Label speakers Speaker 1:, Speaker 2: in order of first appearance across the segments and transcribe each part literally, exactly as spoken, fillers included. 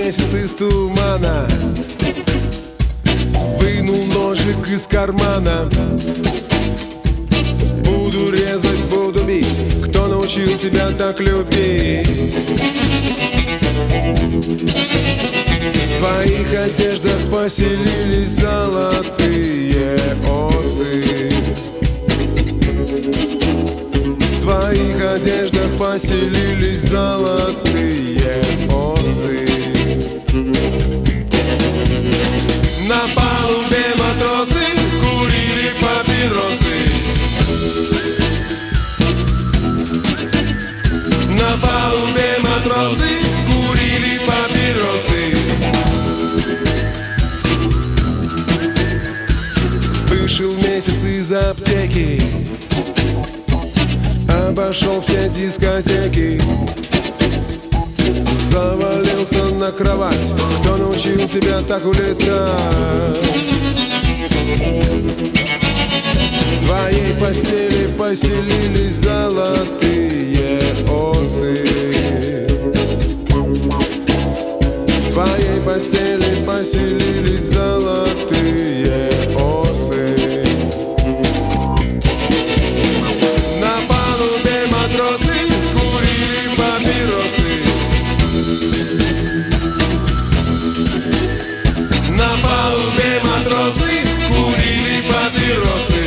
Speaker 1: месяц из тумана, вынул ножик из кармана. Буду резать, буду бить. Кто научил тебя так любить? В твоих одеждах поселились золотые осы. В твоих одеждах поселились золотые осы. На палубе матросы курили папиросы. На палубе матросы курили папиросы. Вышел месяц из аптеки, обошел все дискотеки, завалился на кровать. Кто научил тебя так улетать? В твоей постели поселились золотые осы. В твоей постели поселились золотые осы. На палубе матросы курили папиросы. На палубе матросы курили папиросы.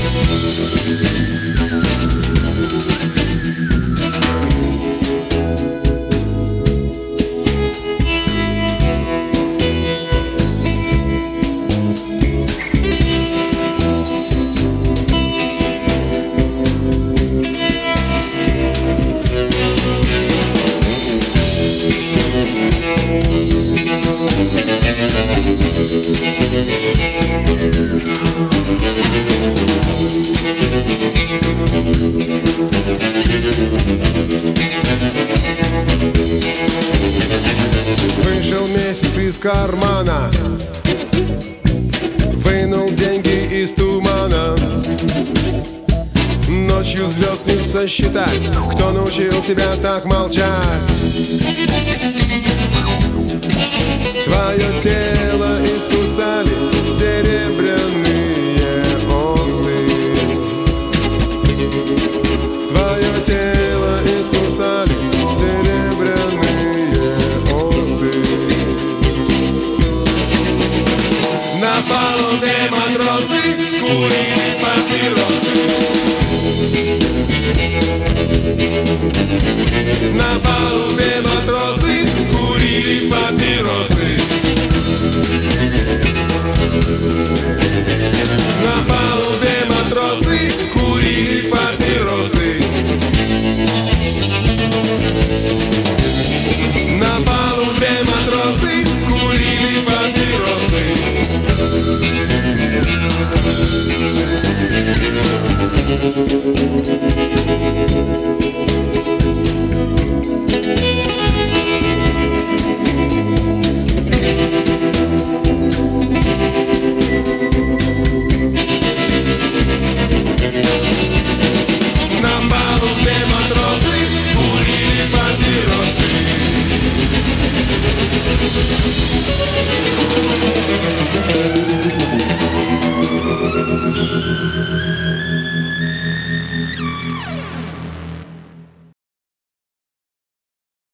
Speaker 1: Вышел месяц из кармана, вынул деньги из тумана. Ночью звезд не сосчитать. Кто научил тебя так молчать? Твое тело искусали серебряные осы. Твое тело искусали серебряные осы. На палубе матросы курили папиросы. На палубе матросы курили папиросы. На палубе матросы курили папиросы. На палубе матросы курили папиросы. Thank you.